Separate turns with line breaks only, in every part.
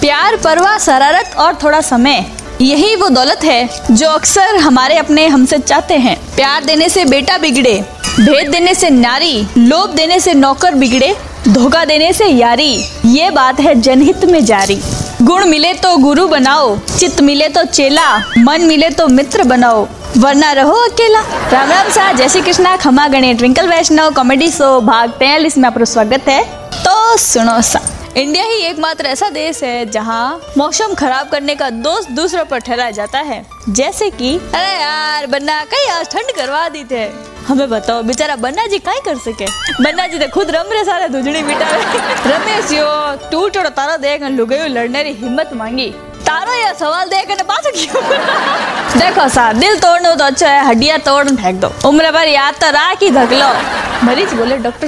प्यार, परवाह, शरारत और थोड़ा समय, यही वो दौलत है जो अक्सर हमारे अपने हमसे चाहते हैं। प्यार देने से बेटा बिगड़े, भेद देने से नारी, लोभ देने से नौकर बिगड़े, धोखा देने से यारी, ये बात है जनहित में जारी। गुण मिले तो गुरु बनाओ, चित मिले तो चेला, मन मिले तो मित्र बनाओ, वरना रहो अकेला। राम राम सा, जय श्री कृष्णा, खमा गणे, ट्विंकल वैष्णव कॉमेडी शो भाग 43 में आपका स्वागत है। तो सुनो सा, इंडिया ही एकमात्र ऐसा देश है जहाँ मौसम खराब करने का दोष दूसरों पर ठहराया जाता है। जैसे कि अरे यार बन्ना कहीं आज ठंड करवा दी थे। हमें बताओ बेचारा बन्ना जी काय कर सके। बन्ना जी तो खुद रम रहे सारे धुजड़ी मिटा रमेश यो तू टोड़ो तारो देख लुगाई लड़ने की हिम्मत मांगी। तारो यह सवाल देख पास क्यों? देखो सा, दिल तोड़ना तो अच्छा है, हड्डियां तोड़ फेंक दो। उम्र भर याद तो राख ही धक लो। मरीज बोले डॉक्टर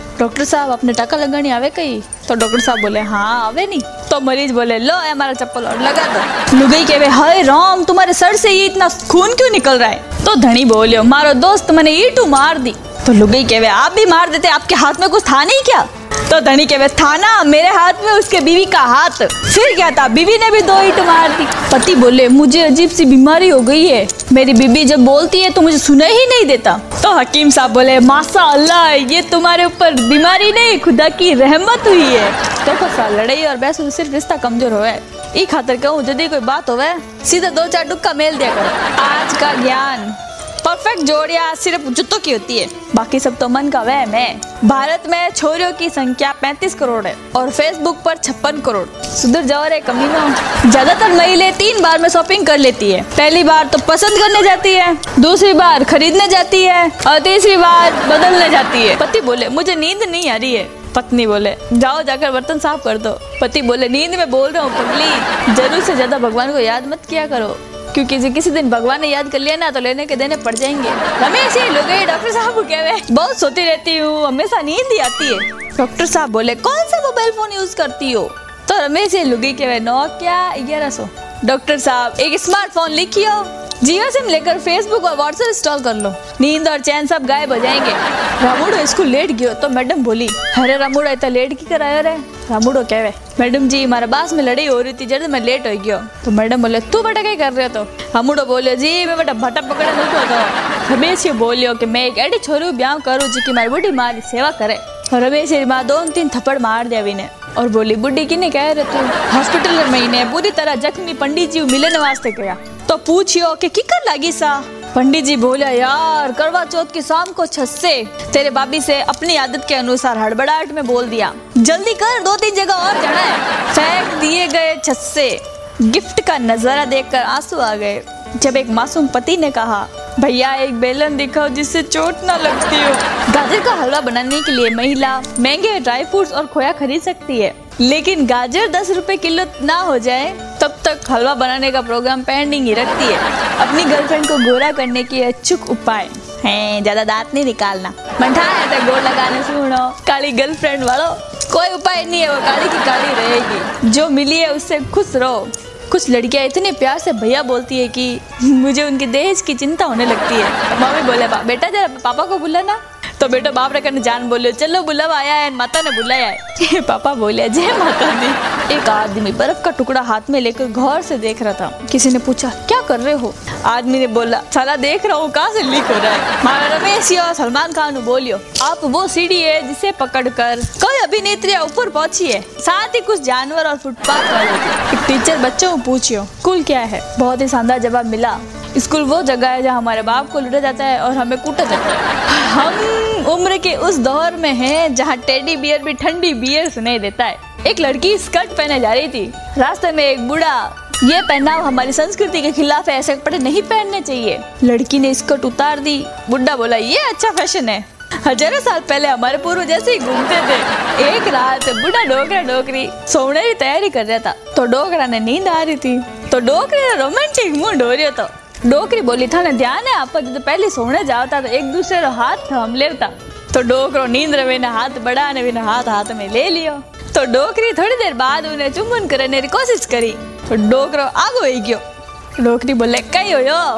साहब अपने टाका लगानी आवे कहीं? तो डॉक्टर साहब बोले हाँ आवे नहीं। तो मरीज बोले लो हमारा चप्पल और लगा दो। लुगाई कहवे हाय राम तुम्हारे सर से ये इतना खून क्यों निकल रहा है? तो धनी बोलियो मारो दोस्त मैंने ईंटू मार दी। तो लुगाई कहवे आप भी मार देते, आपके हाथ में कुछ था नहीं क्या? तो धनी कहवे था ना, मेरे हाथ में उसके बीवी का हाथ। फिर क्या था, बीवी ने भी 2 ईंट मार दी। पति बोले मुझे अजीब सी बीमारी हो गई है, मेरी बीवी जब बोलती है तो मुझे सुनाई ही नहीं देता। तो हकीम साहब बोले माशा अल्लाह ये तुम्हारे ऊपर बीमारी नहीं खुदा की रहमत हुई है। देखो सा, लड़ाई और बहस से सिर्फ रिश्ता कमजोर हो है। ई खातर कहूँ यदि कोई बात होवे सीधा 2-4 टुक्का मेल दिया करो। आज का ज्ञान परफेक्ट जोड़ियां सिर्फ जूतों की होती है, बाकी सब तो मन का वहम है। भारत में छोरियों की संख्या 35 करोड़ है और फेसबुक पर 56 करोड़। सुधर जाओ रे कमीनों। ज्यादातर महिलाएं 3 बार में शॉपिंग कर लेती है। पहली बार तो पसंद करने जाती है, दूसरी बार खरीदने जाती है और तीसरी बार बदलने जाती है। पति बोले मुझे नींद नहीं आ रही है। पत्नी बोले जाओ जाकर बर्तन साफ कर दो। पति बोले नींद में बोल रहा हूँ पगली, जरूर से ज्यादा भगवान को याद मत किया करो, क्योंकि किसी दिन भगवान ने याद कर लिया ना तो लेने के देने पड़ जाएंगे। रमेश ये लोग डॉक्टर साहब को कहे बहुत सोती रहती हूँ, हमेशा नींद ही आती है। डॉक्टर साहब बोले कौन सा मोबाइल फोन यूज करती हो? तो रमेश ये लुगी कहे नोकिया 1100। डॉक्टर साहब एक स्मार्टफोन लिखियो, जियो सिम लेकर फेसबुक और व्हाट्सएप इंस्टॉल कर लो, नींद और चैन सब गायब हो जाएंगे। रामुड़ो स्कूल लेट गयो तो मैडम बोली अरे रामुड़ो इतना लेट की करायो रे? रामुड़ो कहवे मैडम जी हमारे बास में लड़ाई हो रही थी जब मैं लेट हो गयो। तो मैडम बोले तू बेटा क्या कर रहे हो? तो रामुड़ो बोलियो जी मैं बेटा भट्टा पकड़े नुको। तो रमेश ये बोलियो कि मैं एक एडी छोरी ब्याह करूँ जी की मारी बुढ़ी मारी सेवा करे। रमेश माँ 2-3 थप्पड़ मार दिया विने और बोली बुढ़ी किने कह रहे तू? हॉस्पिटल में महीने पूरी तरह जख्मी पंडित जी मिलने वास्ते गया। तो पूछियो कि किकर लगी सा? पंडित जी बोला यार करवा चौथ की शाम को छत से तेरे भाभी से अपनी आदत के अनुसार हड़बड़ाहट में बोल दिया जल्दी कर 2-3 जगह और जाना है। फेंक दिए गए छत से। गिफ्ट का नजारा देखकर आंसू आ गए जब एक मासूम पति ने कहा भैया एक बेलन दिखाओ जिससे चोट ना लगती हो। गाजर का हलवा बनाने के लिए महिला महंगे ड्राई फ्रूट्स और खोया खरीद सकती है, लेकिन गाजर 10 रुपए किलो ना हो जाए तब तक हलवा बनाने का प्रोग्राम पेंडिंग ही रखती है। अपनी गर्लफ्रेंड को गोरा करने के अचूक उपाय हैं, ज्यादा दांत नहीं निकालना। मंठा है गोड़ लगाने सुनो काली गर्लफ्रेंड वालों, कोई उपाय नहीं है, वो काली की काली रहेगी। जो मिली है उससे खुश रहो। कुछ लड़कियां इतने प्यार से भैया बोलती है कि मुझे उनके दहेज की चिंता होने लगती है। मम्मी बोले बेटा जरा पापा को बुलाना। तो बेटा बाप रे करने जान बोलियो चलो बुलावा आया है, माता ने बुलाया है। पापा बोले जय माता दी। एक आदमी बर्फ का टुकड़ा हाथ में लेकर गौर से देख रहा था। किसी ने पूछा क्या कर रहे हो? आदमी ने बोला साला देख रहा हूँ कहाँ से लीक हो रहा है। मारा रमेश और सलमान खान बोलियो आप वो सीढ़ी है जिसे पकड़कर कोई अभिनेत्री ऊपर पहुंची है, साथ ही कुछ जानवर और फुटपाथ वाले। टीचर बच्चों को पूछियो स्कूल क्या है? बहुत ही शानदार जवाब मिला स्कूल वो जगह है जहाँ हमारे बाप को लूटा जाता है और हमें कूटा जाता है। हम उम्र के उस दौर में हैं जहाँ टेडी बियर भी ठंडी बियर सुनाई देता है। एक लड़की स्कर्ट पहने जा रही थी, रास्ते में एक बूढ़ा ये पहनाव हमारी संस्कृति के खिलाफ है, ऐसे कपड़े नहीं पहनने चाहिए। लड़की ने स्कर्ट उतार दी। बुढ़ा बोला ये अच्छा फैशन है, हजारों साल पहले हमारे पूर्वज जैसे ही घूमते थे। एक रात बुढ़ा डोकरा डोकरी सोने की तैयारी कर रहा था तो डोकरा ने नींद आ रही थी तो डोकरी ने रोमांटिक मूड हो रहा था। डोकरी बोली था ना ध्यान है आप जो पहले सोने जाता तो एक दूसरे का हाथ थाम लेता। तो डोकरो नींद रवे ने हाथ बढ़ाने भी हाथ में ले लियो। तो डोकरी थोड़ी देर बाद उन्हें चुम्बन करने की कोशिश करी तो डोकरो आगो ही गयो। डोकरी बोले कई हो यो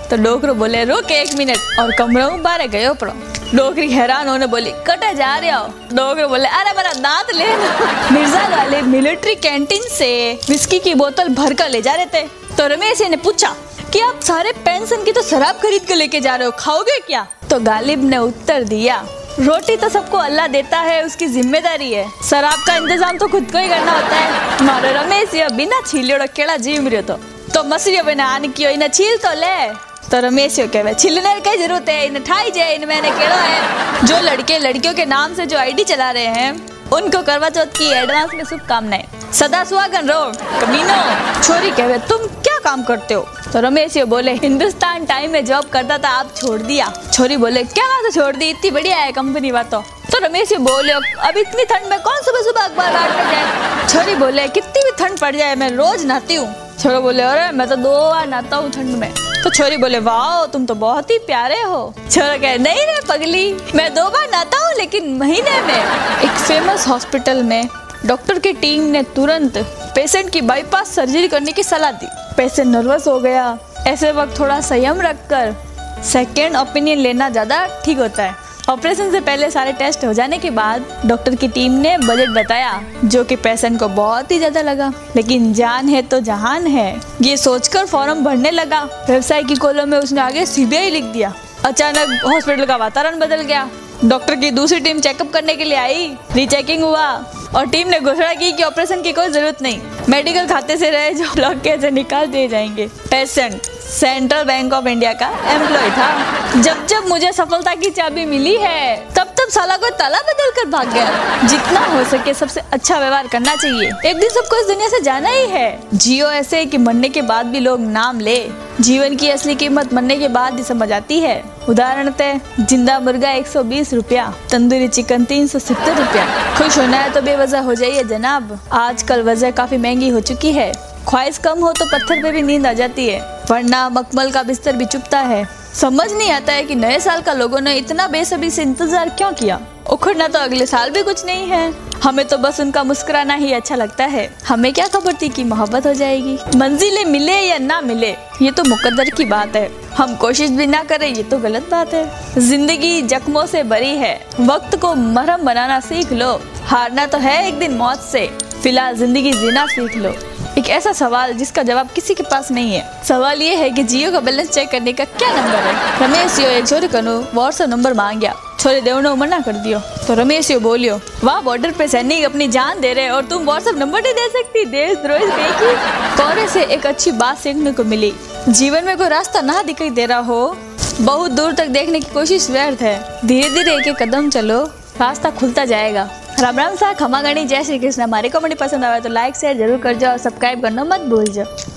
तो डोकरो बोले रुक 1 मिनट और कमरों में बाहर गयो पड़ो। डोकरी हैरान होने बोली कटे जा रहे हो। डोकरो बोले अरे मेरा दांत ले लो। मिर्जा गालिब मिलिट्री कैंटीन से विस्की की बोतल भर कर ले जा रहे थे तो रमेश ने पूछा कि आप सारे पेंशन की तो शराब खरीद कर लेके जा रहे हो, खाओगे क्या? तो गालिब ने उत्तर दिया रोटी तो सबको अल्लाह देता है, उसकी जिम्मेदारी है, शराब का इंतजाम तो खुद को ही करना होता है। तुम्हारे रमेश ये बिना छीलियों केड़ा जीव रहो तो मछलियों बिना आने की इन्हें छील तो ले। तो रमेश कहे छिलने की जरूरत है, इन्हें ठाई जाए, इनमें केड़ो है। जो लड़के लड़कियों के नाम से जो आईडी चला रहे हैं उनको करवा चौथ की एडवांस में शुभकामनाएं। सदा सुहागन रहो कमीनो। छोरी कहे तुम क्या काम करते हो? तो रमेश बोले हिंदुस्तान टाइम में जॉब करता था, आप छोड़ दिया। छोरी बोले क्या बात छोड़ दी, इतनी बढ़िया है कंपनी बातों। तो रमेश बोले अब इतनी ठंड में कौन सुबह सुबह अखबार बांटने जाए। छोरी बोले कितनी भी ठंड पड़ जाए मैं रोज नहाती हूँ। छोरा बोले अरे मैं तो 2 बार नहाता हूँ ठंड में। तो छोरी बोले वाह तुम तो बहुत ही प्यारे हो। छोरा कहे नहीं रे पगली, मैं 2 बार नहाता हूँ लेकिन महीने में। एक फेमस हॉस्पिटल में डॉक्टर की टीम ने तुरंत पेशेंट की बाईपास सर्जरी करने की सलाह दी। पेशेंट नर्वस हो गया, ऐसे वक्त थोड़ा संयम रखकर सेकेंड ओपिनियन लेना ज्यादा ठीक होता है। ऑपरेशन से पहले सारे टेस्ट हो जाने के बाद डॉक्टर की टीम ने बजट बताया जो कि पेशेंट को बहुत ही ज्यादा लगा, लेकिन जान है तो जहान है ये सोचकर फॉर्म भरने लगा। व्यवसाय की कॉलम में उसने आगे सीबीआई लिख दिया। अचानक हॉस्पिटल का वातावरण बदल गया। डॉक्टर की दूसरी टीम चेकअप करने के लिए आई, रीचेकिंग हुआ और टीम ने घोषणा की कि ऑपरेशन की कोई जरूरत नहीं, मेडिकल खाते से रहे जो ब्लॉक के निकाल दिए जाएंगे। Patient Central Bank of India का एम्प्लॉय था। जब जब मुझे सफलता की चाबी मिली है तब तब साला को ताला बदल कर भाग गया। जितना हो सके सबसे अच्छा व्यवहार करना चाहिए, एक दिन सबको इस दुनिया से जाना ही है। जियो ऐसे कि मरने के बाद भी लोग नाम ले। जीवन की असली कीमत मरने के बाद ही समझ आती है। उदाहरणतः जिंदा मुर्गा 120 रुपया, तंदूरी चिकन 370 रुपया। खुश होना है तो बेवजह हो जाइए जनाब, आजकल वजह काफी महंगी हो चुकी है। ख्वाहिश कम हो तो पत्थर पे भी नींद आ जाती है, वरना मखमल का बिस्तर भी चुभता है। समझ नहीं आता है कि नए साल का लोगों ने इतना बेसब्री से इंतजार क्यों किया। उखड़ना तो अगले साल भी कुछ नहीं है, हमें तो बस उनका मुस्कुराना ही अच्छा लगता है। हमें क्या खबर थी कि मोहब्बत हो जाएगी। मंजिलें मिले या ना मिले ये तो मुकद्दर की बात है, हम कोशिश भी ना करें ये तो गलत बात है। जिंदगी जख्मों से भरी है, वक्त को मरहम बनाना सीख लो। हारना तो है एक दिन मौत से, फिलहाल जिंदगी जीना सीख लो। एक ऐसा सवाल जिसका जवाब किसी के पास नहीं है। सवाल ये है कि जियो का बैलेंस चेक करने का क्या नंबर है। रमेश एक छोरी कनु व्हाट्सएप नंबर मांग गया, छोरी देवने मना कर दियो। तो रमेश बोलियो वाह बॉर्डर पे सैनिक अपनी जान दे रहे और तुम व्हाट्सएप नंबर नहीं दे सकती, देशद्रोही देखी। कोरे से एक अच्छी बात सीखने को मिली, जीवन में कोई रास्ता ना दिखाई दे रहा हो, बहुत दूर तक देखने की कोशिश व्यर्थ है। धीरे धीरे एक एक कदम चलो, रास्ता खुलता जाएगा। राम राम सा खमा गणी, जय श्री कृष्ण। हमारी कॉमेडी पसंद आवे तो लाइक शेयर जरूर कर जाओ और सब्सक्राइब करना मत भूल जाओ।